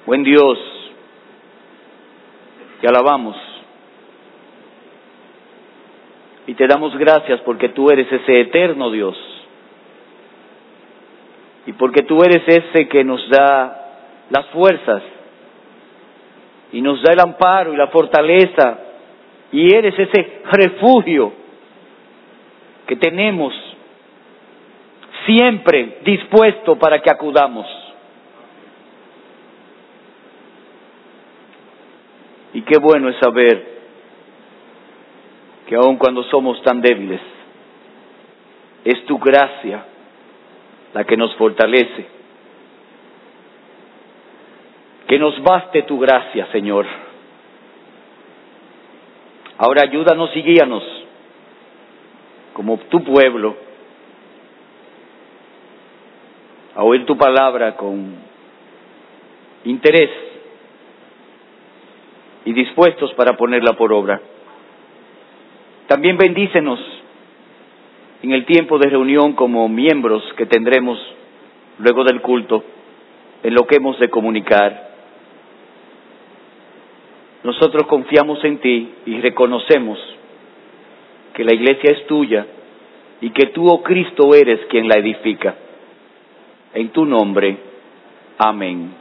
Buen Dios, te alabamos y te damos gracias porque tú eres ese eterno Dios y porque tú eres ese que nos da las fuerzas y nos da el amparo y la fortaleza y eres ese refugio que tenemos siempre dispuesto para que acudamos. Y qué bueno es saber que aun cuando somos tan débiles, es tu gracia la que nos fortalece. Que nos baste tu gracia, Señor. Ahora ayúdanos y guíanos como tu pueblo a oír tu palabra con interés y dispuestos para ponerla por obra. También bendícenos en el tiempo de reunión como miembros que tendremos luego del culto, en lo que hemos de comunicar. Nosotros confiamos en ti y reconocemos que la iglesia es tuya y que tú, oh Cristo, eres quien la edifica. En tu nombre, amén.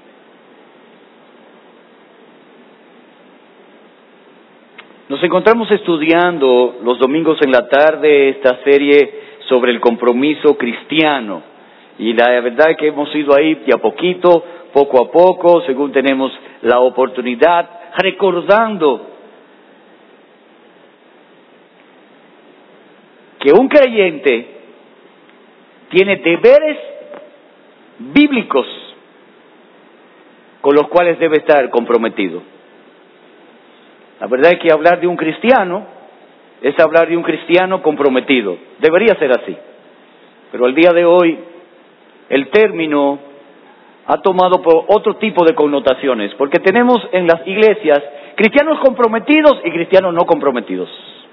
Nos encontramos estudiando los domingos en la tarde esta serie sobre el compromiso cristiano. Y la verdad es que hemos ido ahí de a poquito, poco a poco, según tenemos la oportunidad, recordando que un creyente tiene deberes bíblicos con los cuales debe estar comprometido. La verdad es que hablar de un cristiano es hablar de un cristiano comprometido. Debería ser así. Pero al día de hoy, el término ha tomado por otro tipo de connotaciones, porque tenemos en las iglesias cristianos comprometidos y cristianos no comprometidos.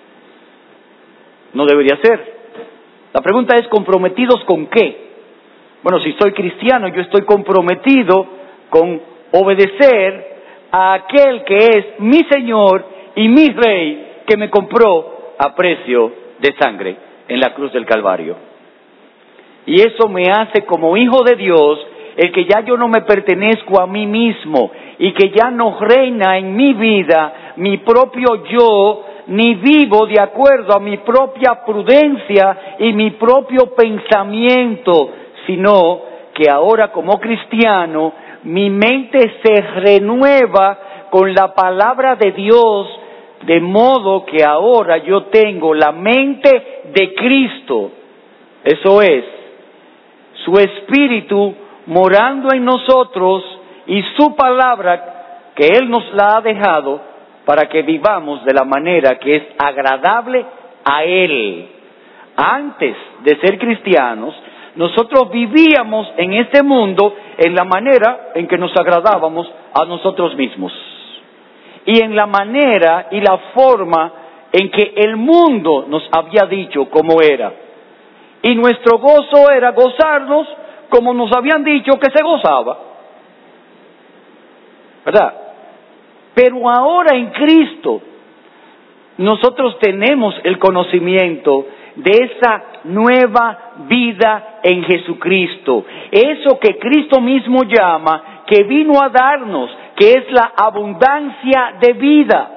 No debería ser. La pregunta es, ¿comprometidos con qué? Bueno, si soy cristiano, yo estoy comprometido con obedecer a aquel que es mi Señor y mi Rey, que me compró a precio de sangre en la cruz del Calvario. Y eso me hace como hijo de Dios, el que ya yo no me pertenezco a mí mismo y que ya no reina en mi vida mi propio yo, ni vivo de acuerdo a mi propia prudencia y mi propio pensamiento, sino que ahora como cristiano mi mente se renueva con la palabra de Dios, de modo que ahora yo tengo la mente de Cristo. Eso es, su Espíritu morando en nosotros y su palabra que Él nos la ha dejado para que vivamos de la manera que es agradable a Él. Antes de ser cristianos, nosotros vivíamos en este mundo en la manera en que nos agradábamos a nosotros mismos. Y en la manera y la forma en que el mundo nos había dicho cómo era. Y nuestro gozo era gozarnos como nos habían dicho que se gozaba. ¿Verdad? Pero ahora en Cristo, nosotros tenemos el conocimiento de esa nueva vida en Jesucristo. Eso que Cristo mismo llama, que vino a darnos, que es la abundancia de vida.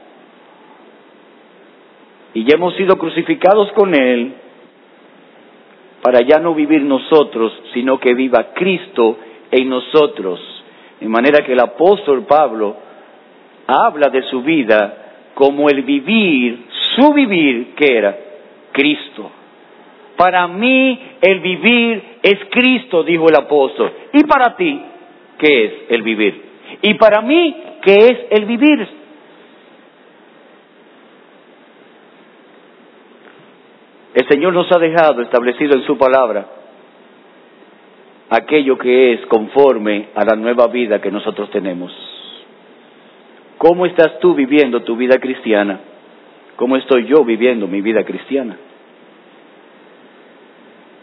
Y ya hemos sido crucificados con Él, para ya no vivir nosotros, sino que viva Cristo en nosotros. De manera que el apóstol Pablo habla de su vida como el vivir, su vivir, ¿qué era? Cristo. Para mí el vivir es Cristo, dijo el apóstol. ¿Y para ti qué es el vivir? Y para mí, ¿qué es el vivir? El Señor nos ha dejado establecido en su palabra aquello que es conforme a la nueva vida que nosotros tenemos. ¿Cómo estás tú viviendo tu vida cristiana? ¿Cómo estoy yo viviendo mi vida cristiana?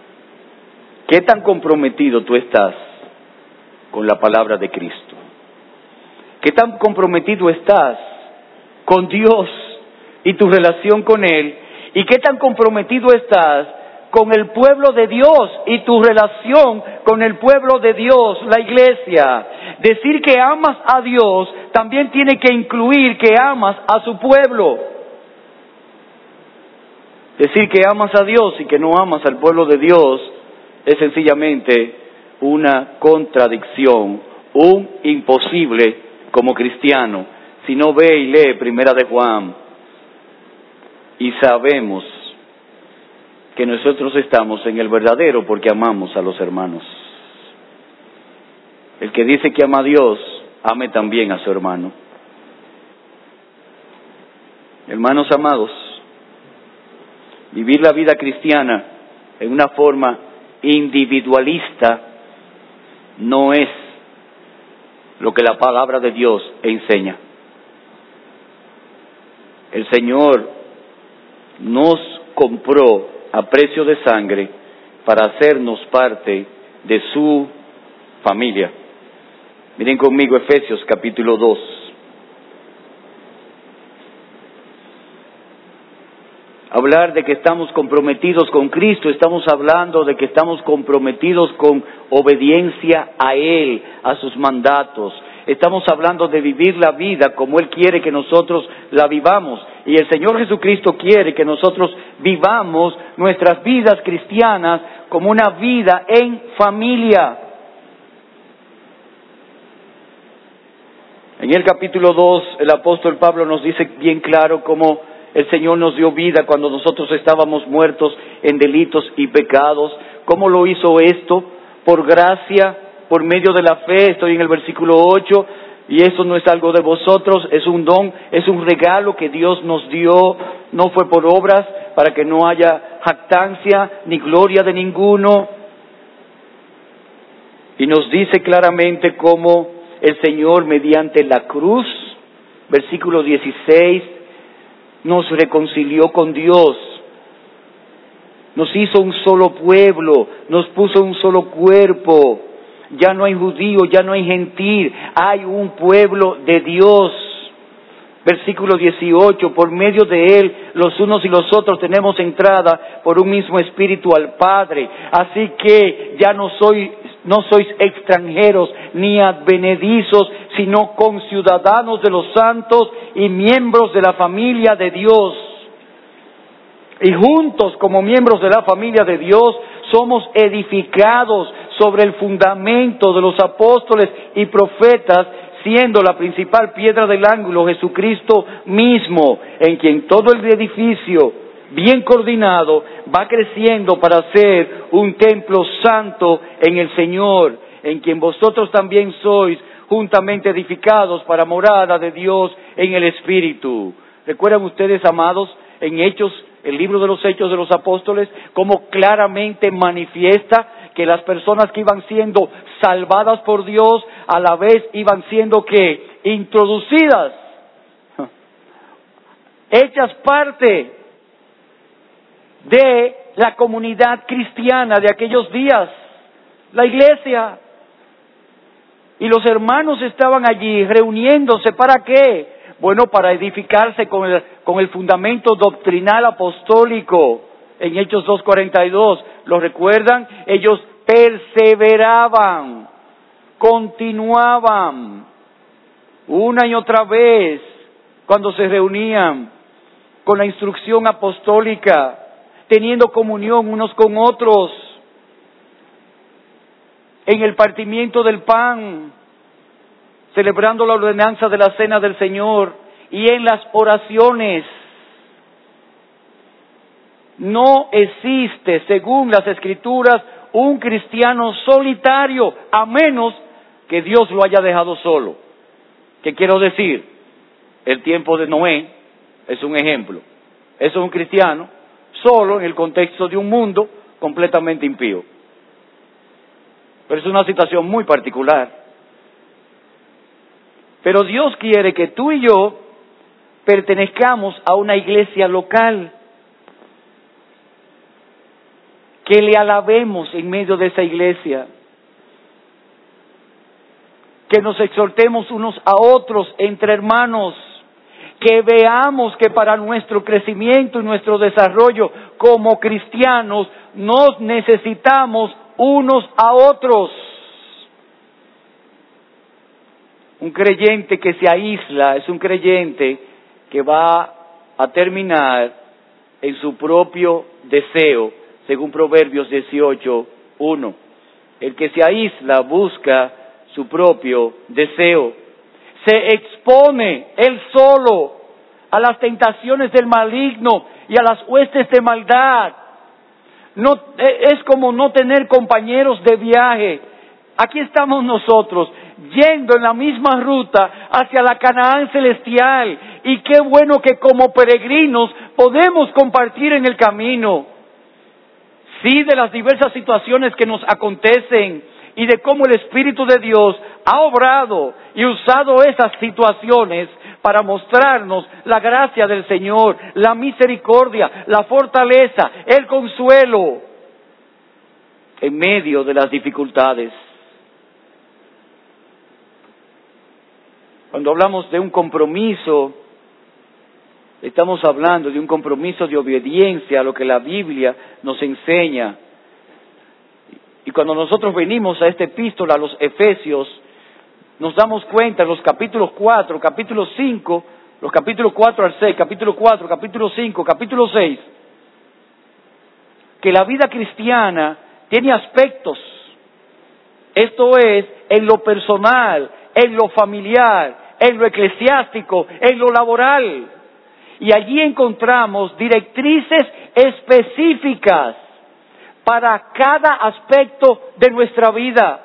¿Qué tan comprometido tú estás con la palabra de Cristo? ¿Qué tan comprometido estás con Dios y tu relación con Él? ¿Y qué tan comprometido estás con el pueblo de Dios y tu relación con el pueblo de Dios, la iglesia? Decir que amas a Dios también tiene que incluir que amas a su pueblo. Decir que amas a Dios y que no amas al pueblo de Dios es sencillamente una contradicción, un imposible como cristiano. Si no ve y lee Primera de Juan, y sabemos que nosotros estamos en el verdadero porque amamos a los hermanos. El que dice que ama a Dios, ame también a su hermano. Hermanos amados, vivir la vida cristiana en una forma individualista no es lo que la palabra de Dios enseña. El Señor nos compró a precio de sangre para hacernos parte de su familia. Miren conmigo Efesios capítulo 2. Hablar de que estamos comprometidos con Cristo, estamos hablando de que estamos comprometidos con obediencia a Él, a sus mandatos. Estamos hablando de vivir la vida como Él quiere que nosotros la vivamos. Y el Señor Jesucristo quiere que nosotros vivamos nuestras vidas cristianas como una vida en familia. En el capítulo 2, el apóstol Pablo nos dice bien claro cómo el Señor nos dio vida cuando nosotros estábamos muertos en delitos y pecados. ¿Cómo lo hizo esto? Por gracia, por medio de la fe. Estoy en el versículo 8. Y eso no es algo de vosotros, es un don, es un regalo que Dios nos dio. No fue por obras, para que no haya jactancia ni gloria de ninguno. Y nos dice claramente cómo el Señor mediante la cruz, versículo 16, nos reconcilió con Dios, nos hizo un solo pueblo, nos puso un solo cuerpo. Ya no hay judío, ya no hay gentil, hay un pueblo de Dios. Versículo 18, por medio de Él, los unos y los otros tenemos entrada por un mismo espíritu al Padre. Así que ya no sois extranjeros ni advenedizos, sino conciudadanos de los santos y miembros de la familia de Dios. Y juntos, como miembros de la familia de Dios, somos edificados sobre el fundamento de los apóstoles y profetas, siendo la principal piedra del ángulo Jesucristo mismo, en quien todo el edificio, bien coordinado, va creciendo para ser un templo santo en el Señor, en quien vosotros también sois juntamente edificados para morada de Dios en el Espíritu. ¿Recuerdan ustedes, amados, en Hechos, el libro de los Hechos de los Apóstoles, cómo claramente manifiesta que las personas que iban siendo salvadas por Dios, a la vez iban siendo que introducidas, hechas parte de la comunidad cristiana de aquellos días, la iglesia? Y los hermanos estaban allí reuniéndose, ¿para qué? Bueno, para edificarse con el fundamento doctrinal apostólico. En Hechos 2:42, ¿lo recuerdan? Ellos perseveraban, continuaban, una y otra vez, cuando se reunían con la instrucción apostólica, teniendo comunión unos con otros, en el partimiento del pan, celebrando la ordenanza de la cena del Señor, y en las oraciones. No existe, según las Escrituras, un cristiano solitario, a menos que Dios lo haya dejado solo. ¿Qué quiero decir? El tiempo de Noé es un ejemplo. Eso es un cristiano solo en el contexto de un mundo completamente impío. Pero es una situación muy particular. Pero Dios quiere que tú y yo pertenezcamos a una iglesia local, que le alabemos en medio de esa iglesia, que nos exhortemos unos a otros entre hermanos, que veamos que para nuestro crecimiento y nuestro desarrollo como cristianos nos necesitamos unos a otros. Un creyente que se aísla es un creyente que va a terminar en su propio deseo, según Proverbios 18:1. El que se aísla busca su propio deseo. Se expone él solo a las tentaciones del maligno y a las huestes de maldad. No, es como no tener compañeros de viaje. Aquí estamos nosotros, yendo en la misma ruta hacia la Canaán celestial. Y qué bueno que como peregrinos podemos compartir en el camino. Sí, de las diversas situaciones que nos acontecen y de cómo el Espíritu de Dios ha obrado y usado esas situaciones para mostrarnos la gracia del Señor, la misericordia, la fortaleza, el consuelo en medio de las dificultades. Cuando hablamos de un compromiso, estamos hablando de un compromiso de obediencia a lo que la Biblia nos enseña. Y cuando nosotros venimos a esta epístola, a los Efesios, nos damos cuenta en los capítulos 4, capítulo 5, los capítulos 4 al 6, capítulo 4, capítulo 5, capítulo 6, que la vida cristiana tiene aspectos. Esto es, en lo personal, en lo familiar, en lo eclesiástico, en lo laboral. Y allí encontramos directrices específicas para cada aspecto de nuestra vida.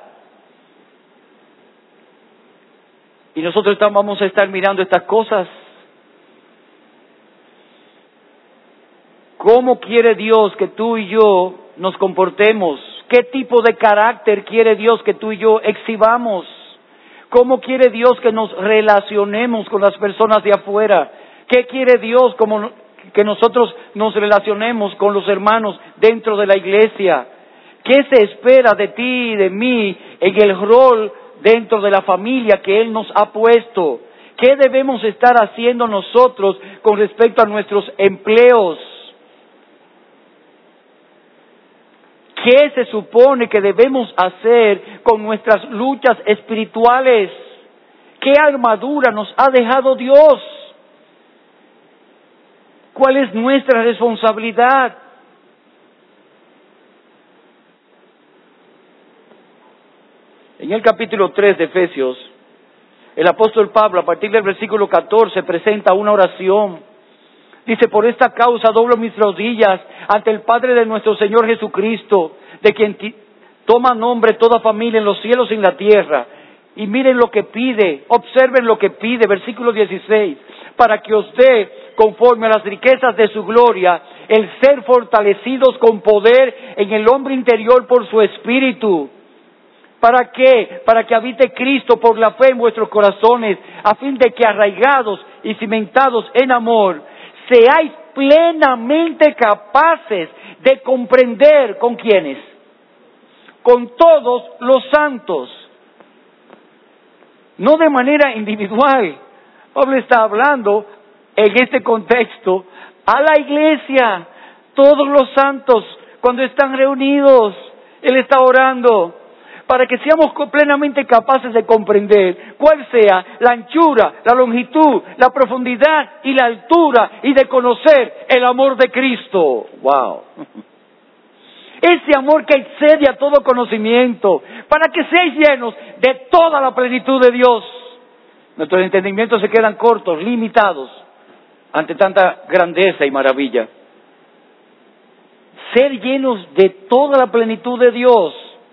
Y nosotros vamos a estar mirando estas cosas. ¿Cómo quiere Dios que tú y yo nos comportemos? ¿Qué tipo de carácter quiere Dios que tú y yo exhibamos? ¿Cómo quiere Dios que nos relacionemos con las personas de afuera? ¿Qué quiere Dios como que nosotros nos relacionemos con los hermanos dentro de la iglesia? ¿Qué se espera de ti y de mí en el rol dentro de la familia que Él nos ha puesto? ¿Qué debemos estar haciendo nosotros con respecto a nuestros empleos? ¿Qué se supone que debemos hacer con nuestras luchas espirituales? ¿Qué armadura nos ha dejado Dios? ¿Cuál es nuestra responsabilidad? En el capítulo 3 de Efesios, el apóstol Pablo, a partir del versículo 14, presenta una oración. Dice: por esta causa doblo mis rodillas ante el Padre de nuestro Señor Jesucristo, de quien toma nombre toda familia en los cielos y en la tierra. Y miren lo que pide, observen lo que pide, versículo 16, para que os dé, conforme a las riquezas de su gloria, el ser fortalecidos con poder en el hombre interior por su Espíritu. ¿Para qué? Para que habite Cristo por la fe en vuestros corazones, a fin de que arraigados y cimentados en amor, seáis plenamente capaces de comprender con quiénes, con todos los santos, no de manera individual. Pablo está hablando en este contexto a la iglesia, todos los santos, cuando están reunidos, Él está orando para que seamos plenamente capaces de comprender cuál sea la anchura, la longitud, la profundidad y la altura, y de conocer el amor de Cristo. ¡Wow! Ese amor que excede a todo conocimiento, para que seáis llenos de toda la plenitud de Dios. Nuestros entendimientos se quedan cortos, limitados, ante tanta grandeza y maravilla. Ser llenos de toda la plenitud de Dios,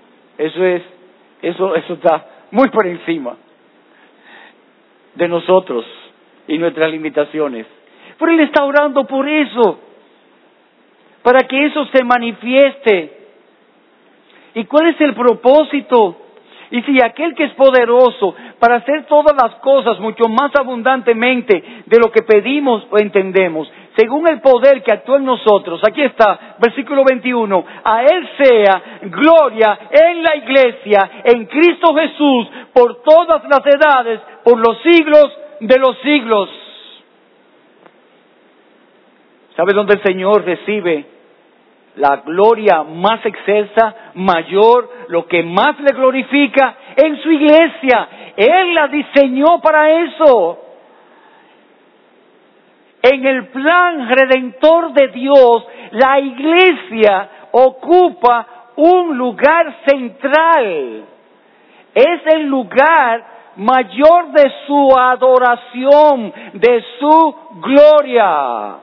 eso está muy por encima de nosotros y nuestras limitaciones. Pero Él está orando por eso, para que eso se manifieste. ¿Y cuál es el propósito? Y si aquel que es poderoso para hacer todas las cosas mucho más abundantemente de lo que pedimos o entendemos, según el poder que actúa en nosotros. Aquí está, versículo 21. A Él sea gloria en la iglesia, en Cristo Jesús, por todas las edades, por los siglos de los siglos. ¿Sabe dónde el Señor recibe la gloria más excelsa, mayor, lo que más le glorifica? En su iglesia. Él la diseñó para eso. En el plan redentor de Dios, la iglesia ocupa un lugar central. Es el lugar mayor de su adoración, de su gloria.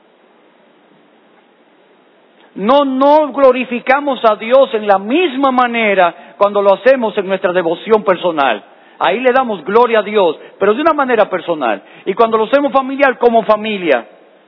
No glorificamos a Dios en la misma manera cuando lo hacemos en nuestra devoción personal. Ahí le damos gloria a Dios, pero de una manera personal. Y cuando lo hacemos familiar, como familia.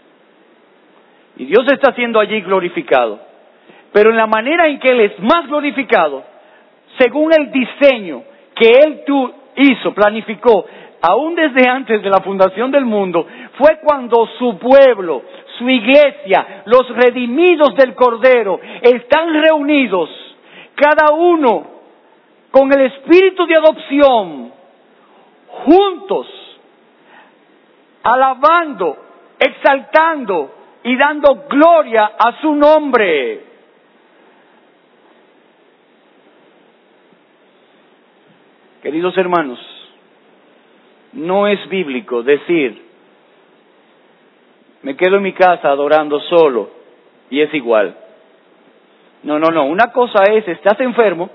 Y Dios está siendo allí glorificado. Pero en la manera en que Él es más glorificado, según el diseño que Él hizo, planificó, aún desde antes de la fundación del mundo, fue cuando su pueblo, su iglesia, los redimidos del Cordero, están reunidos, cada uno con el espíritu de adopción, juntos, alabando, exaltando y dando gloria a su nombre. Queridos hermanos, no es bíblico decir, me quedo en mi casa adorando solo y es igual. No. Una cosa es, estás enfermo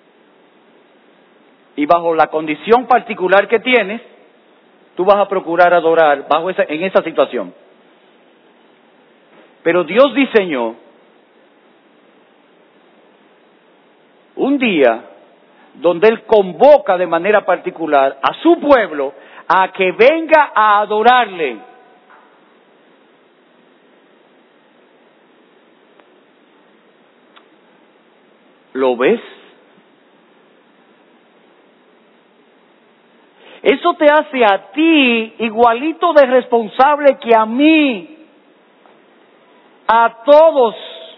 y bajo la condición particular que tienes, tú vas a procurar adorar en esa situación. Pero Dios diseñó un día donde Él convoca de manera particular a su pueblo a que venga a adorarle. ¿Lo ves? Eso te hace a ti igualito de responsable que a mí, a todos,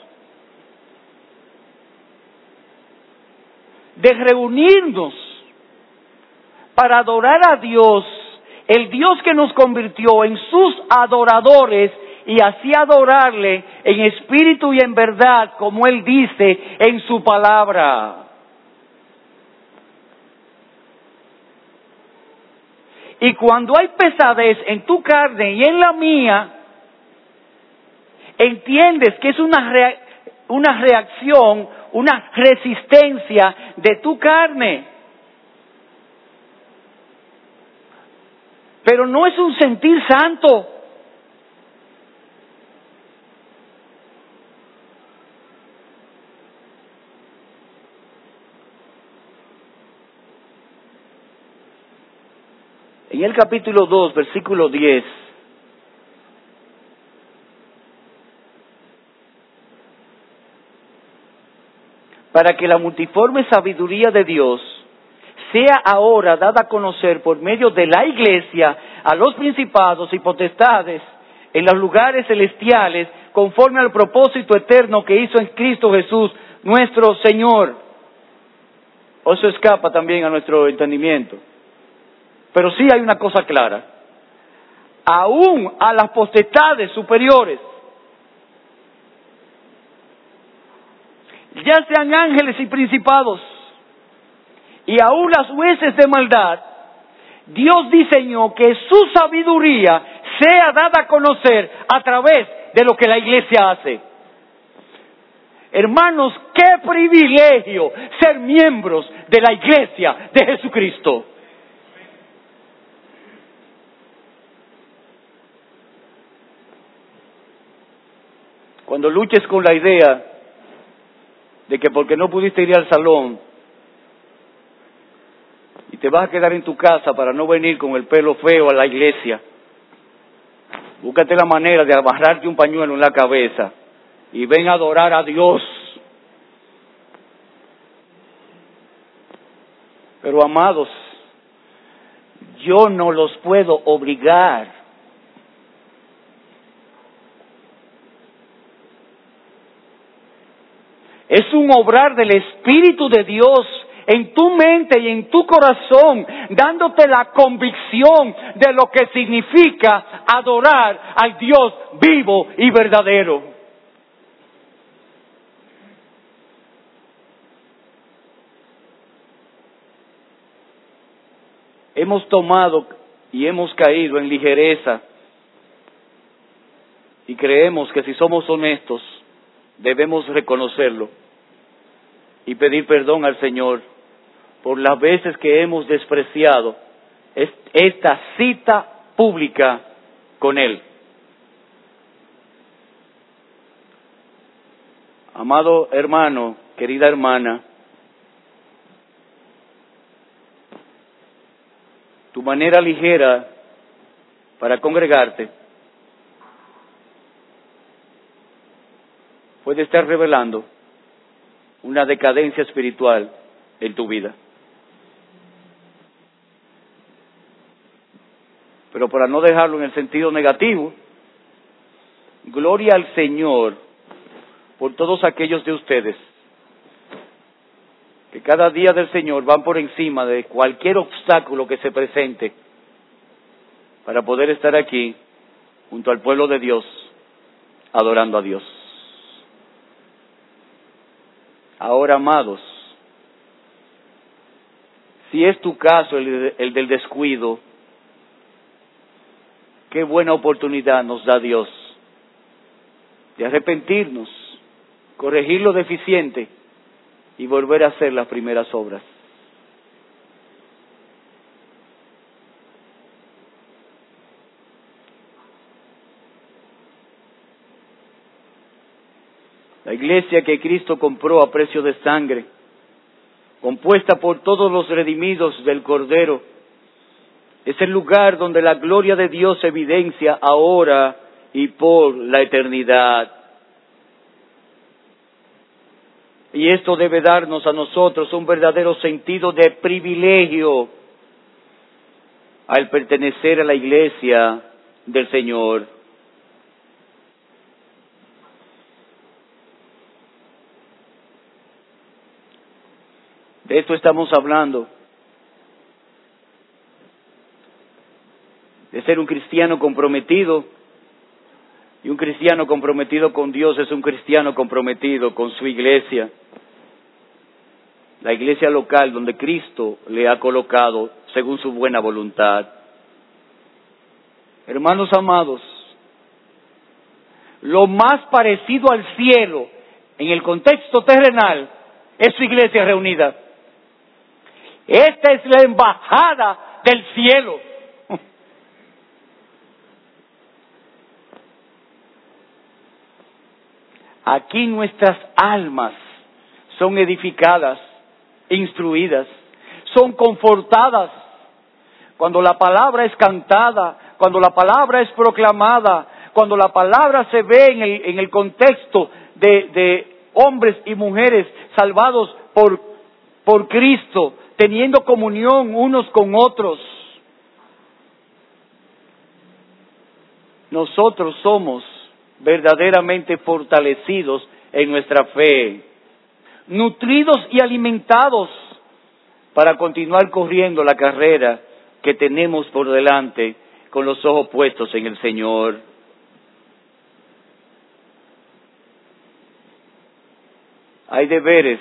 de reunirnos para adorar a Dios, el Dios que nos convirtió en sus adoradores, y así adorarle en espíritu y en verdad, como Él dice en su palabra. Y cuando hay pesadez en tu carne y en la mía, entiendes que es una reacción, una resistencia de tu carne. Pero no es un sentir santo. En el capítulo 2, versículo 10, para que la multiforme sabiduría de Dios sea ahora dada a conocer por medio de la iglesia a los principados y potestades en los lugares celestiales, conforme al propósito eterno que hizo en Cristo Jesús, nuestro Señor. Eso escapa también a nuestro entendimiento. Pero sí hay una cosa clara. Aún a las potestades superiores, ya sean ángeles y principados, y aún las huestes de maldad, Dios diseñó que su sabiduría sea dada a conocer a través de lo que la iglesia hace. Hermanos, qué privilegio ser miembros de la iglesia de Jesucristo. Cuando luches con la idea de que porque no pudiste ir al salón y te vas a quedar en tu casa para no venir con el pelo feo a la iglesia, búscate la manera de amarrarte un pañuelo en la cabeza y ven a adorar a Dios. Pero amados, yo no los puedo obligar. Es un obrar del Espíritu de Dios en tu mente y en tu corazón, dándote la convicción de lo que significa adorar al Dios vivo y verdadero. Hemos tomado y hemos caído en ligereza y creemos que si somos honestos debemos reconocerlo y pedir perdón al Señor por las veces que hemos despreciado esta cita pública con Él. Amado hermano, querida hermana, tu manera ligera para congregarte puede estar revelando una decadencia espiritual en tu vida. Pero para no dejarlo en el sentido negativo, gloria al Señor por todos aquellos de ustedes que cada día del Señor van por encima de cualquier obstáculo que se presente para poder estar aquí junto al pueblo de Dios, adorando a Dios. Ahora, amados, si es tu caso el del descuido, qué buena oportunidad nos da Dios de arrepentirnos, corregir lo deficiente y volver a hacer las primeras obras. La iglesia que Cristo compró a precio de sangre, compuesta por todos los redimidos del Cordero, es el lugar donde la gloria de Dios se evidencia ahora y por la eternidad. Y esto debe darnos a nosotros un verdadero sentido de privilegio al pertenecer a la iglesia del Señor. De esto estamos hablando, de ser un cristiano comprometido, y un cristiano comprometido con Dios es un cristiano comprometido con su iglesia, la iglesia local donde Cristo le ha colocado según su buena voluntad. Hermanos amados, lo más parecido al cielo en el contexto terrenal es su iglesia reunida. Esta es la embajada del cielo. Aquí nuestras almas son edificadas, instruidas, son confortadas. Cuando la palabra es cantada, cuando la palabra es proclamada, cuando la palabra se ve en el contexto de hombres y mujeres salvados por Cristo, teniendo comunión unos con otros. Nosotros somos verdaderamente fortalecidos en nuestra fe, nutridos y alimentados para continuar corriendo la carrera que tenemos por delante con los ojos puestos en el Señor. Hay deberes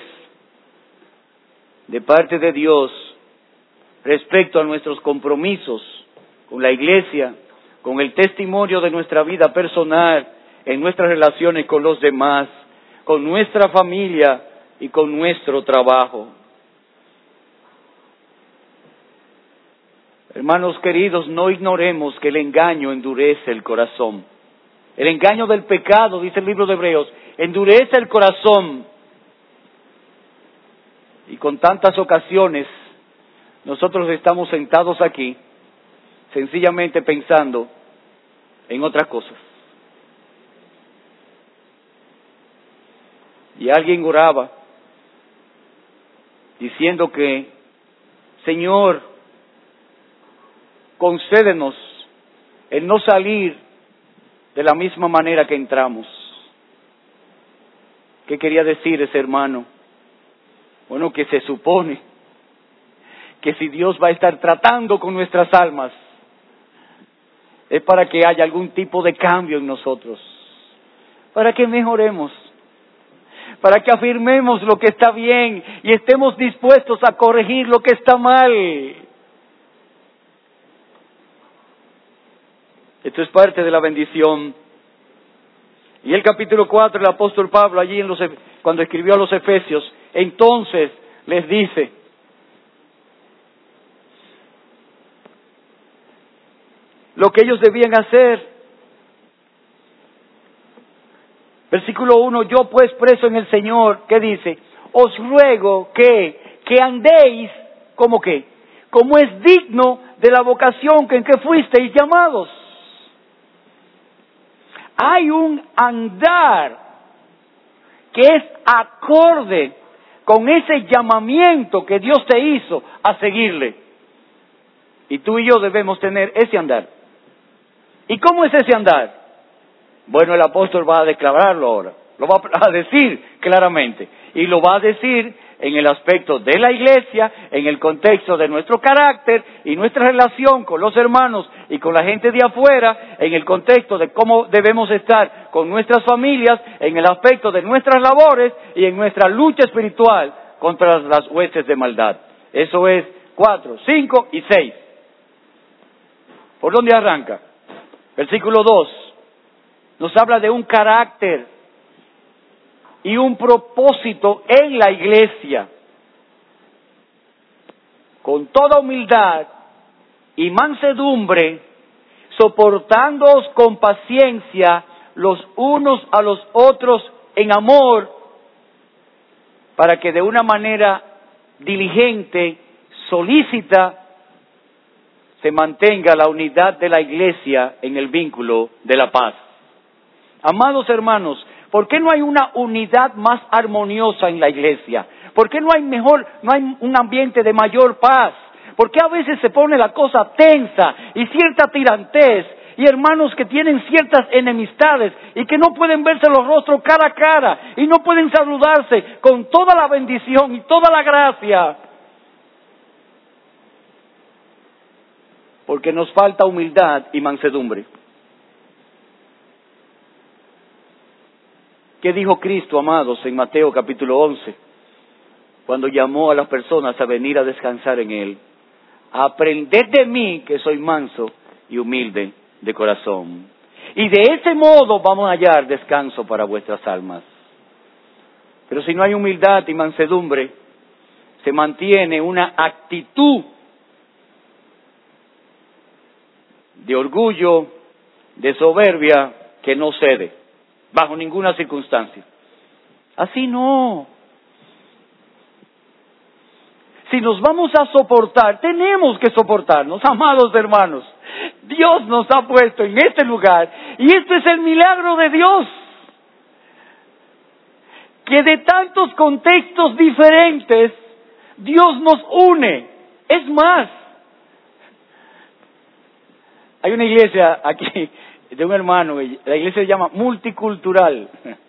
de parte de Dios respecto a nuestros compromisos con la iglesia, con el testimonio de nuestra vida personal, en nuestras relaciones con los demás, con nuestra familia y con nuestro trabajo. Hermanos queridos, no ignoremos que el engaño endurece el corazón. El engaño del pecado, dice el libro de Hebreos, endurece el corazón. Y con tantas ocasiones, nosotros estamos sentados aquí, sencillamente pensando en otras cosas. Y alguien oraba, diciendo que, Señor, concédenos el no salir de la misma manera que entramos. ¿Qué quería decir ese hermano? Bueno, que se supone que si Dios va a estar tratando con nuestras almas, es para que haya algún tipo de cambio en nosotros, para que mejoremos, para que afirmemos lo que está bien y estemos dispuestos a corregir lo que está mal. Esto es parte de la bendición. Y el capítulo 4, el apóstol Pablo, allí cuando escribió a los Efesios, entonces les dice, lo que ellos debían hacer. Versículo 1, yo pues preso en el Señor, ¿qué dice? Os ruego que andéis, ¿cómo qué? Como es digno de la vocación en que fuisteis llamados. Hay un andar que es acorde con ese llamamiento que Dios te hizo a seguirle. Y tú y yo debemos tener ese andar. ¿Y cómo es ese andar? Bueno, el apóstol va a declararlo ahora, lo va a decir claramente, y lo va a decir en el aspecto de la iglesia, en el contexto de nuestro carácter y nuestra relación con los hermanos y con la gente de afuera, en el contexto de cómo debemos estar con nuestras familias, en el aspecto de nuestras labores y en nuestra lucha espiritual contra las huestes de maldad. Eso es 4, 5 y 6. ¿Por dónde arranca? Versículo 2. Nos habla de un carácter y un propósito en la iglesia. Con toda humildad y mansedumbre, soportándoos con paciencia los unos a los otros en amor, para que de una manera diligente, solícita, se mantenga la unidad de la iglesia en el vínculo de la paz. Amados hermanos, ¿por qué no hay una unidad más armoniosa en la iglesia? ¿Por qué no hay un ambiente de mayor paz? ¿Por qué a veces se pone la cosa tensa y cierta tirantez? Y hermanos que tienen ciertas enemistades y que no pueden verse los rostros cara a cara y no pueden saludarse con toda la bendición y toda la gracia. Porque nos falta humildad y mansedumbre. ¿Qué dijo Cristo, amados, en Mateo capítulo 11? Cuando llamó a las personas a venir a descansar en Él. Aprended de mí, que soy manso y humilde de corazón. Y de ese modo vamos a hallar descanso para vuestras almas. Pero si no hay humildad y mansedumbre, se mantiene una actitud de orgullo, de soberbia, que no cede, bajo ninguna circunstancia. Así no. Si nos vamos a soportar, tenemos que soportarnos, amados hermanos. Dios nos ha puesto en este lugar, y este es el milagro de Dios, que de tantos contextos diferentes, Dios nos une. Es más, hay una iglesia aquí de un hermano, la iglesia se llama multicultural.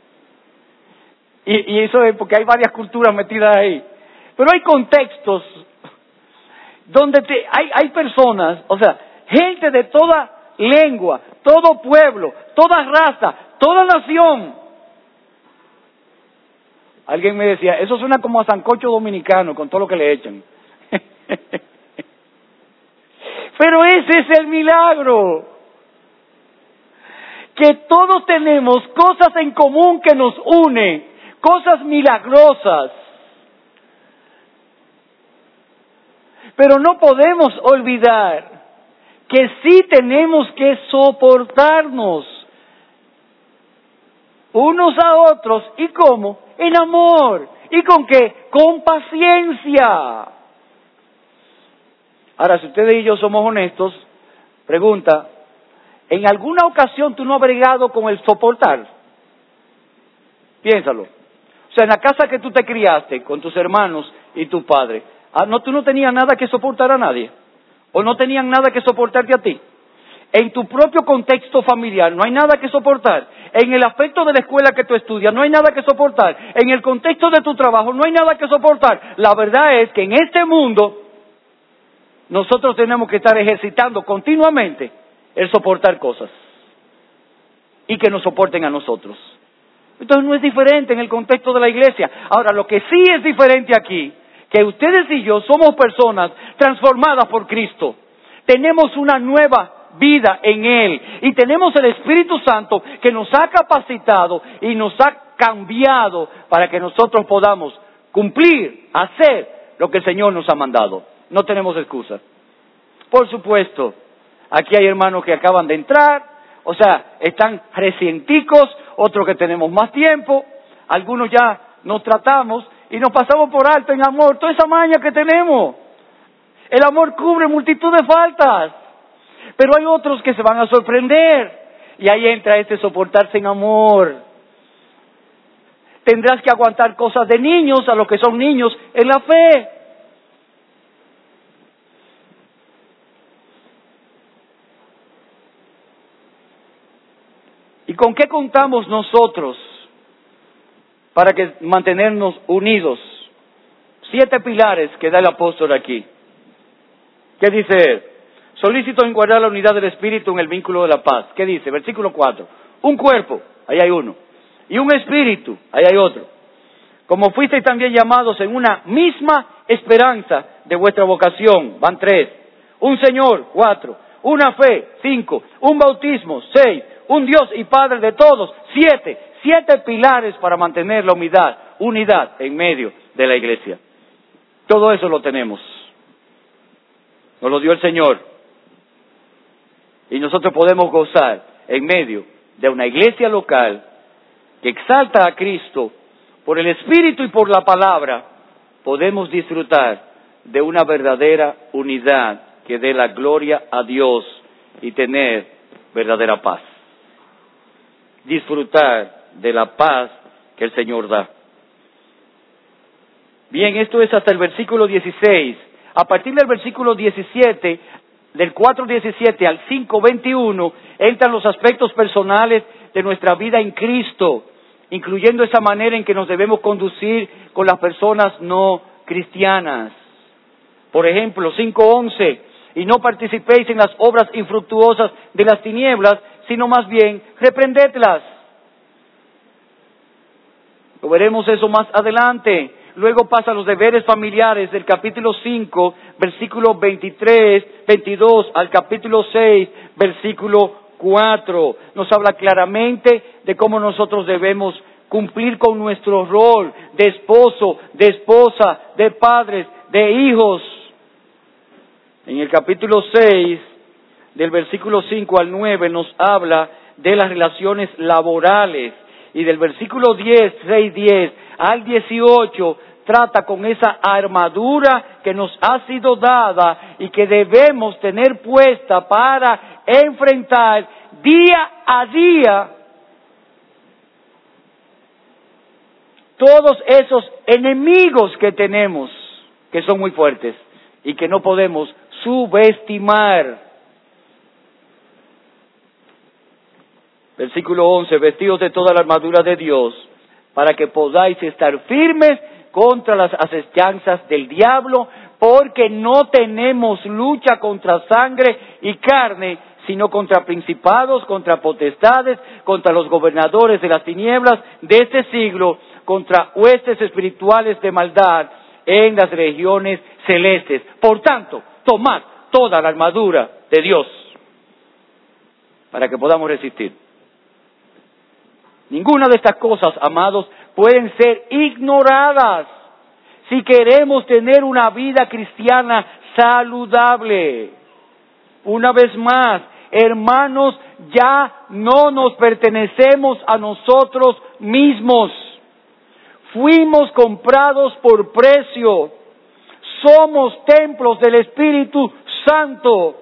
Y eso es porque hay varias culturas metidas ahí. Pero hay contextos donde hay personas, o sea, gente de toda lengua, todo pueblo, toda raza, toda nación. Alguien me decía, eso suena como a sancocho dominicano con todo lo que le echan. Pero ese es el milagro. Que todos tenemos cosas en común que nos unen, cosas milagrosas. Pero no podemos olvidar que sí tenemos que soportarnos unos a otros. ¿Y cómo? En amor. ¿Y con qué? Con paciencia. Ahora, si ustedes y yo somos honestos, pregunta, ¿en alguna ocasión tú no has bregado con el soportar? Piénsalo. O sea, en la casa que tú te criaste, con tus hermanos y tu padre, tú no tenías nada que soportar a nadie, o no tenían nada que soportarte a ti. En tu propio contexto familiar no hay nada que soportar. En el aspecto de la escuela que tú estudias no hay nada que soportar. En el contexto de tu trabajo no hay nada que soportar. La verdad es que en este mundo nosotros tenemos que estar ejercitando continuamente el soportar cosas y que nos soporten a nosotros. Entonces no es diferente en el contexto de la iglesia. Ahora, lo que sí es diferente aquí, que ustedes y yo somos personas transformadas por Cristo. Tenemos una nueva vida en Él y tenemos el Espíritu Santo que nos ha capacitado y nos ha cambiado para que nosotros podamos cumplir, hacer lo que el Señor nos ha mandado. No tenemos excusa. Por supuesto, aquí hay hermanos que acaban de entrar, o sea, están recienticos, otros que tenemos más tiempo, algunos ya nos tratamos y nos pasamos por alto en amor, toda esa maña que tenemos. El amor cubre multitud de faltas, pero hay otros que se van a sorprender y ahí entra soportarse en amor. Tendrás que aguantar cosas de niños a los que son niños en la fe. ¿Y con qué contamos nosotros para mantenernos unidos? 7 pilares que da el apóstol aquí. ¿Qué dice él? Solícito en guardar la unidad del Espíritu en el vínculo de la paz. ¿Qué dice? Versículo 4. Un cuerpo, ahí hay uno. Y un espíritu, ahí hay otro. Como fuisteis también llamados en una misma esperanza de vuestra vocación. Van 3. Un Señor, 4. Una fe, 5. Un bautismo, 6. Un Dios y Padre de todos, 7. 7 pilares para mantener la unidad en medio de la iglesia. Todo eso lo tenemos. Nos lo dio el Señor. Y nosotros podemos gozar en medio de una iglesia local que exalta a Cristo por el Espíritu y por la palabra. Podemos disfrutar de una verdadera unidad que dé la gloria a Dios y tener verdadera paz. Disfrutar de la paz que el Señor da. Bien, esto es hasta el versículo 16. A partir del versículo 17, del 4:17 al 5:21, entran los aspectos personales de nuestra vida en Cristo, incluyendo esa manera en que nos debemos conducir con las personas no cristianas. Por ejemplo, 5:11, y no participéis en las obras infructuosas de las tinieblas, sino más bien reprendedlas. Lo veremos eso más adelante. Luego pasa a los deberes familiares del capítulo 5, versículo 22 al capítulo 6, versículo 4. Nos habla claramente de cómo nosotros debemos cumplir con nuestro rol de esposo, de esposa, de padres, de hijos. En el capítulo 6, del versículo 5 al 9, nos habla de las relaciones laborales. Y del versículo 6:10 al 18, trata con esa armadura que nos ha sido dada y que debemos tener puesta para enfrentar día a día todos esos enemigos que tenemos, que son muy fuertes y que no podemos subestimar. Versículo 11, vestidos de toda la armadura de Dios, para que podáis estar firmes contra las asechanzas del diablo, porque no tenemos lucha contra sangre y carne, sino contra principados, contra potestades, contra los gobernadores de las tinieblas de este siglo, contra huestes espirituales de maldad en las regiones celestes. Por tanto, tomad toda la armadura de Dios, para que podamos resistir. Ninguna de estas cosas, amados, pueden ser ignoradas si queremos tener una vida cristiana saludable. Una vez más, hermanos, ya no nos pertenecemos a nosotros mismos. Fuimos comprados por precio. Somos templos del Espíritu Santo.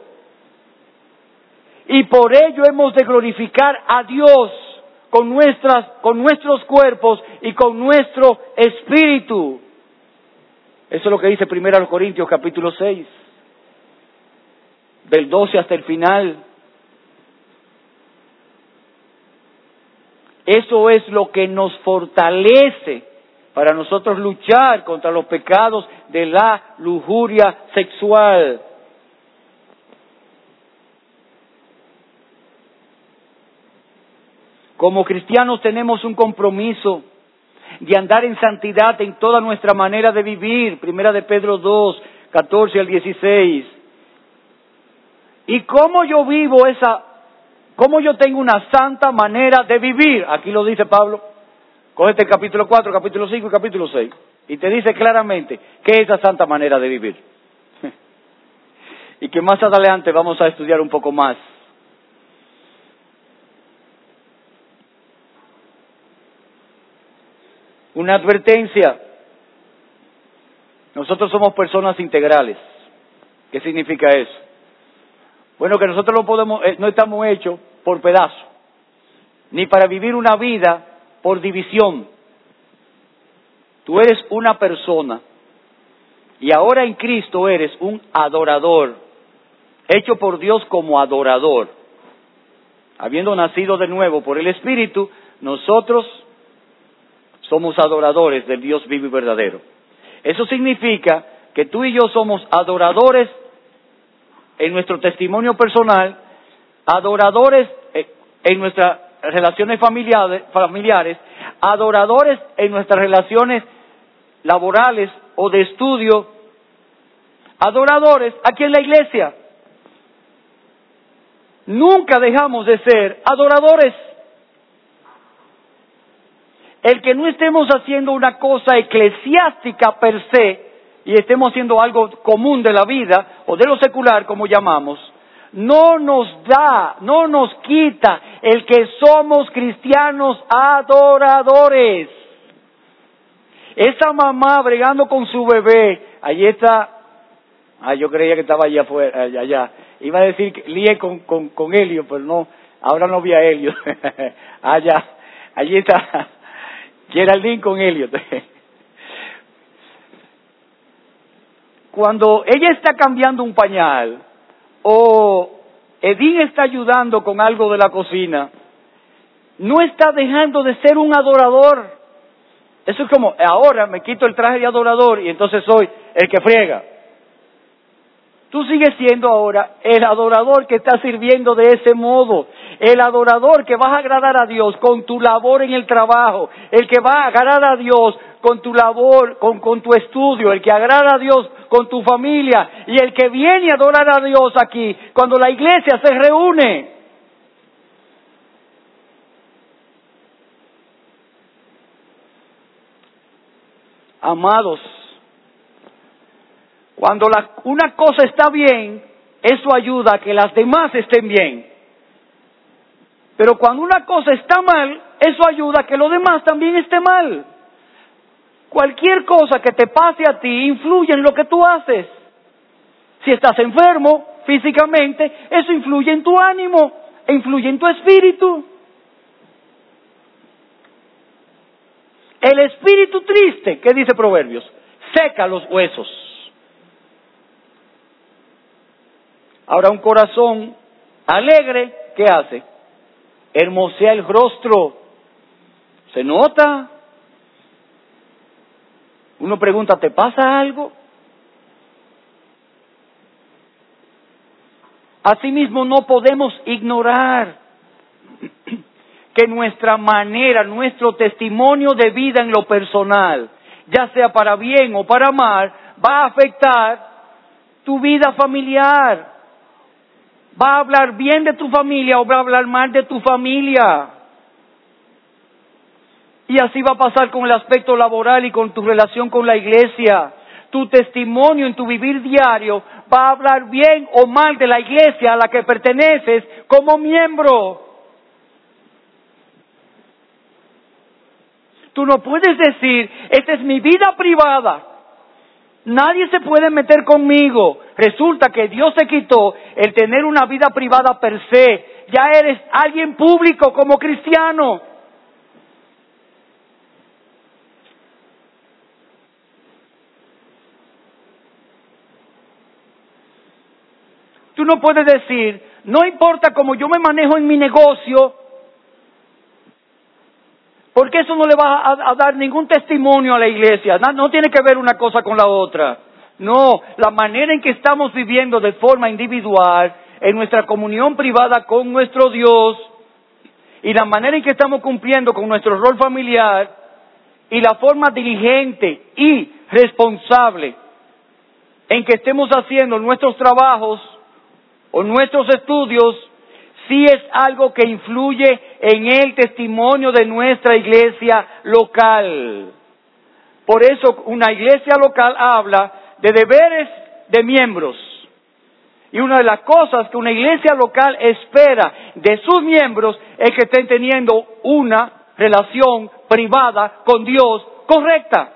Y por ello hemos de glorificar a Dios con nuestros cuerpos y con nuestro espíritu. Eso es lo que dice 1 Corintios capítulo 6, del 12 hasta el final. Eso es lo que nos fortalece para nosotros luchar contra los pecados de la lujuria sexual. Como cristianos tenemos un compromiso de andar en santidad en toda nuestra manera de vivir. Primera de Pedro 2, 14 al 16. ¿Y cómo yo vivo cómo yo tengo una santa manera de vivir? Aquí lo dice Pablo. Cógete el capítulo 4, capítulo 5 y capítulo 6. Y te dice claramente qué es esa santa manera de vivir. Y que más adelante vamos a estudiar un poco más. Una advertencia. Nosotros somos personas integrales. ¿Qué significa eso? Bueno, que nosotros no estamos hechos por pedazos, ni para vivir una vida por división. Tú eres una persona y ahora en Cristo eres un adorador, hecho por Dios como adorador. Habiendo nacido de nuevo por el Espíritu, nosotros somos adoradores del Dios vivo y verdadero. Eso significa que tú y yo somos adoradores en nuestro testimonio personal, adoradores en nuestras relaciones familiares, adoradores en nuestras relaciones laborales o de estudio, adoradores aquí en la iglesia. Nunca dejamos de ser adoradores. El que no estemos haciendo una cosa eclesiástica per se y estemos haciendo algo común de la vida o de lo secular, como llamamos, no nos quita el que somos cristianos adoradores. Esa mamá bregando con su bebé, allí está, yo creía que estaba allá afuera, allá. Iba a decir que lié con Helio, pero no, ahora no vi a Helio. Allí está Geraldine con Helio. Cuando ella está cambiando un pañal, o Edín está ayudando con algo de la cocina, no está dejando de ser un adorador. Eso es como, ahora me quito el traje de adorador y entonces soy el que friega. Tú sigues siendo ahora el adorador que está sirviendo de ese modo, el adorador que vas a agradar a Dios con tu labor en el trabajo, el que va a agradar a Dios con tu labor, con tu estudio, el que agrada a Dios con tu familia y el que viene a adorar a Dios aquí cuando la iglesia se reúne. Amados, cuando una cosa está bien, eso ayuda a que las demás estén bien. Pero cuando una cosa está mal, eso ayuda a que lo demás también esté mal. Cualquier cosa que te pase a ti influye en lo que tú haces. Si estás enfermo físicamente, eso influye en tu ánimo, influye en tu espíritu. El espíritu triste, ¿qué dice Proverbios? Seca los huesos. Ahora un corazón alegre, ¿qué hace? Hermosea el rostro. ¿Se nota? Uno pregunta, ¿te pasa algo? Asimismo, no podemos ignorar que nuestra manera, nuestro testimonio de vida en lo personal, ya sea para bien o para mal, va a afectar tu vida familiar. Va a hablar bien de tu familia o va a hablar mal de tu familia. Y así va a pasar con el aspecto laboral y con tu relación con la iglesia. Tu testimonio en tu vivir diario va a hablar bien o mal de la iglesia a la que perteneces como miembro. Tú no puedes decir, esta es mi vida privada, nadie se puede meter conmigo. Resulta que Dios te quitó el tener una vida privada per se. Ya eres alguien público como cristiano. Tú no puedes decir, no importa cómo yo me manejo en mi negocio, Porque eso no le va a dar ningún testimonio a la iglesia. No tiene que ver una cosa con la otra. No, la manera en que estamos viviendo de forma individual, en nuestra comunión privada con nuestro Dios, y la manera en que estamos cumpliendo con nuestro rol familiar, y la forma diligente y responsable en que estemos haciendo nuestros trabajos o nuestros estudios, sí es algo que influye en el testimonio de nuestra iglesia local. Por eso una iglesia local habla de deberes de miembros. Y una de las cosas que una iglesia local espera de sus miembros es que estén teniendo una relación privada con Dios correcta.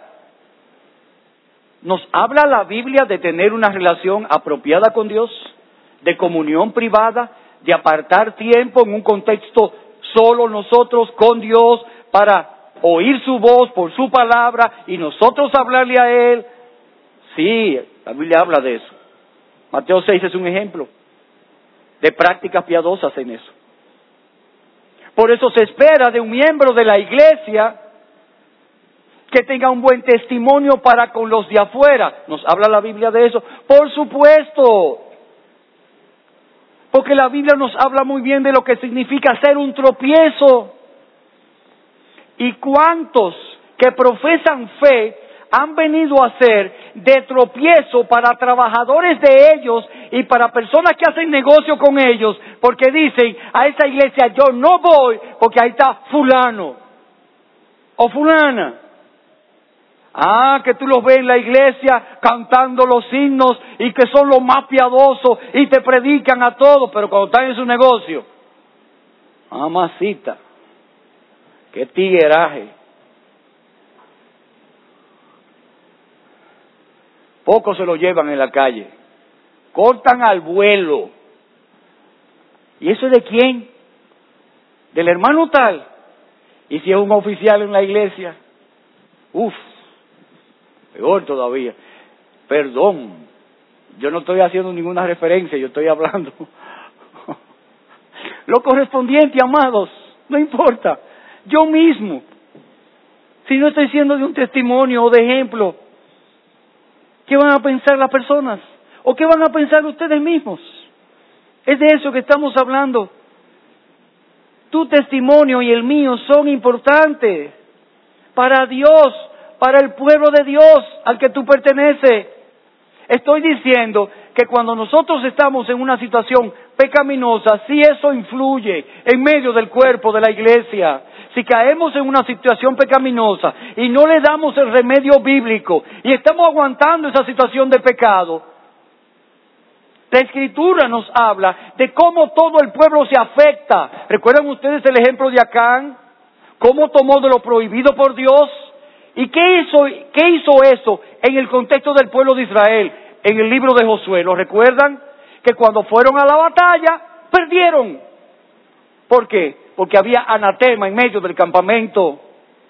¿Nos habla la Biblia de tener una relación apropiada con Dios? ¿De comunión privada? ¿De apartar tiempo en un contexto solo nosotros con Dios para oír su voz por su palabra y nosotros hablarle a Él? Sí, la Biblia habla de eso. Mateo 6 es un ejemplo de prácticas piadosas en eso. Por eso se espera de un miembro de la iglesia que tenga un buen testimonio para con los de afuera. ¿Nos habla la Biblia de eso? Por supuesto. Porque la Biblia nos habla muy bien de lo que significa ser un tropiezo. ¿Y cuántos que profesan fe han venido a ser de tropiezo para trabajadores de ellos y para personas que hacen negocio con ellos? Porque dicen, a esa iglesia yo no voy porque ahí está fulano o fulana. Ah, que tú los ves en la iglesia cantando los himnos y que son los más piadosos y te predican a todos, pero cuando están en su negocio, mamacita, qué tigueraje. Pocos se lo llevan en la calle, cortan al vuelo. ¿Y eso es de quién? Del hermano tal. Y si es un oficial en la iglesia, peor todavía. Perdón, yo no estoy haciendo ninguna referencia, yo estoy hablando lo correspondiente, amados, no importa. Yo mismo, si no estoy siendo de un testimonio o de ejemplo, ¿qué van a pensar las personas? ¿O qué van a pensar ustedes mismos? Es de eso que estamos hablando. Tu testimonio y el mío son importantes para Dios, para el pueblo de Dios al que tú perteneces. Estoy diciendo que cuando nosotros estamos en una situación pecaminosa, sí eso influye en medio del cuerpo de la iglesia. Si caemos en una situación pecaminosa y no le damos el remedio bíblico y estamos aguantando esa situación de pecado, la Escritura nos habla de cómo todo el pueblo se afecta. ¿Recuerdan ustedes el ejemplo de Acán? ¿Cómo tomó de lo prohibido por Dios? ¿Y qué hizo eso en el contexto del pueblo de Israel? En el libro de Josué, ¿lo recuerdan? Que cuando fueron a la batalla, perdieron. ¿Por qué? Porque había anatema en medio del campamento.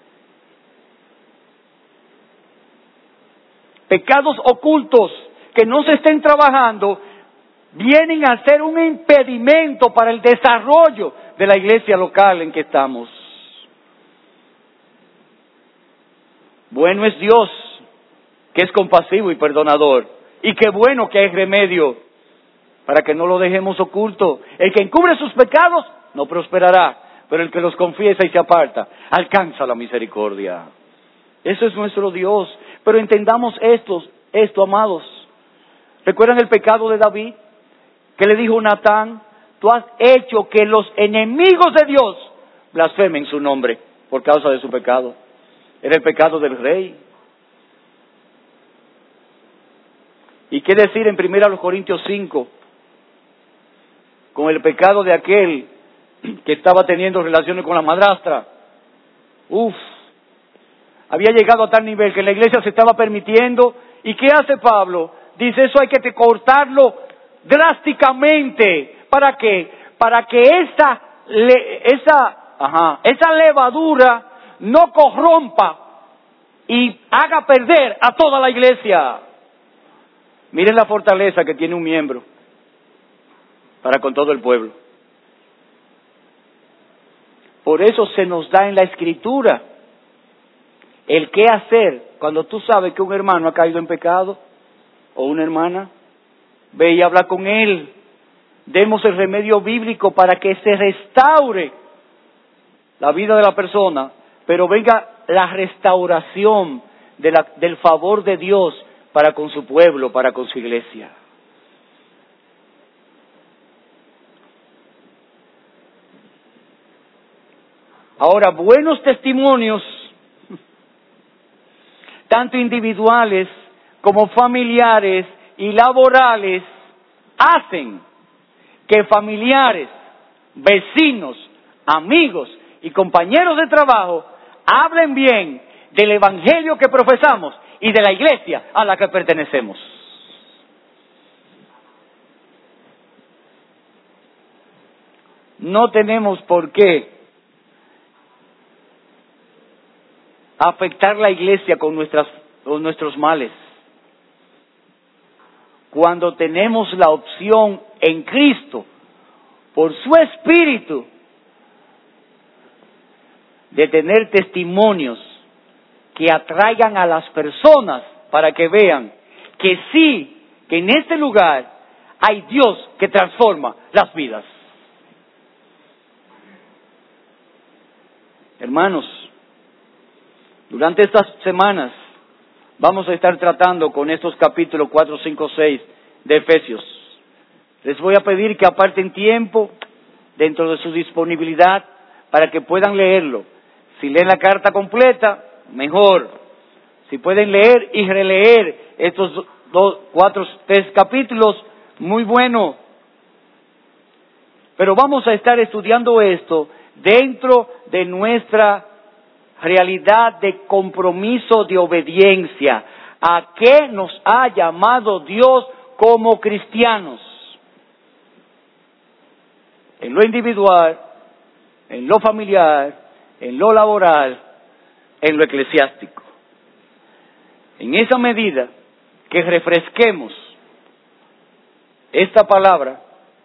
Pecados ocultos que no se estén trabajando vienen a ser un impedimento para el desarrollo de la iglesia local en que estamos. Bueno es Dios, que es compasivo y perdonador, y qué bueno que hay remedio para que no lo dejemos oculto. El que encubre sus pecados no prosperará, pero el que los confiesa y se aparta alcanza la misericordia. Eso es nuestro Dios. Pero entendamos esto, amados. ¿Recuerdan el pecado de David? Que le dijo Natán, tú has hecho que los enemigos de Dios blasfemen su nombre por causa de su pecado. Era el pecado del rey. ¿Y qué decir en 1 Corintios 5? Con el pecado de aquel que estaba teniendo relaciones con la madrastra. Había llegado a tal nivel que la iglesia se estaba permitiendo. ¿Y qué hace Pablo? Dice, eso hay que cortarlo drásticamente. ¿Para qué? Para que esa levadura no corrompa y haga perder a toda la iglesia. Miren la fortaleza que tiene un miembro para con todo el pueblo. Por eso se nos da en la Escritura el qué hacer cuando tú sabes que un hermano ha caído en pecado o una hermana. Ve y habla con él. Demos el remedio bíblico para que se restaure la vida de la persona, pero venga la restauración del favor de Dios para con su pueblo, para con su iglesia. Ahora, buenos testimonios, tanto individuales como familiares y laborales, hacen que familiares, vecinos, amigos y compañeros de trabajo hablen bien del evangelio que profesamos y de la iglesia a la que pertenecemos. No tenemos por qué afectar la iglesia con nuestros males, cuando tenemos la opción en Cristo, por su Espíritu, de tener testimonios que atraigan a las personas para que vean que sí, que en este lugar hay Dios que transforma las vidas. Hermanos, durante estas semanas vamos a estar tratando con estos capítulos 4, 5, 6 de Efesios. Les voy a pedir que aparten tiempo dentro de su disponibilidad para que puedan leerlo. Si leen la carta completa, mejor. Si pueden leer y releer estos 3 capítulos, muy bueno. Pero vamos a estar estudiando esto dentro de nuestra realidad de compromiso de obediencia. ¿A qué nos ha llamado Dios como cristianos? En lo individual, en lo familiar, en lo laboral, en lo eclesiástico. En esa medida que refresquemos esta palabra,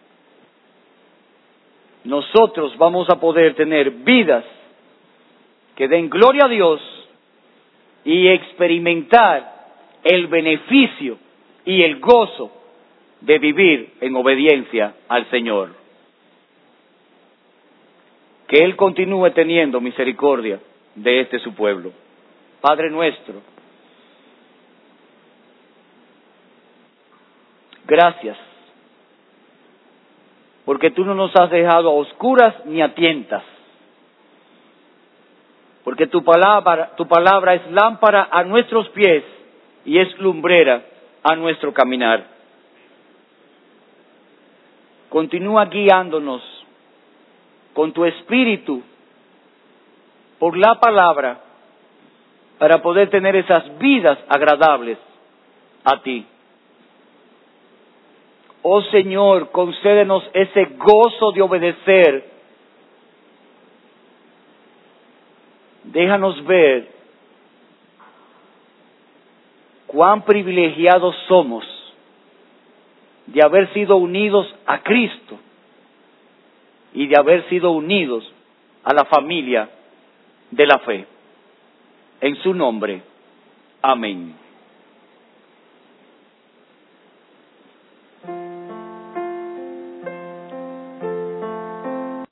nosotros vamos a poder tener vidas que den gloria a Dios y experimentar el beneficio y el gozo de vivir en obediencia al Señor. Que Él continúe teniendo misericordia de este su pueblo. Padre nuestro, gracias, porque tú no nos has dejado a oscuras ni a tientas, porque tu palabra es lámpara a nuestros pies y es lumbrera a nuestro caminar. Continúa guiándonos con tu espíritu por la palabra para poder tener esas vidas agradables a ti. Oh Señor, concédenos ese gozo de obedecer. Déjanos ver cuán privilegiados somos de haber sido unidos a Cristo y de haber sido unidos a la familia de la fe. En su nombre, amén.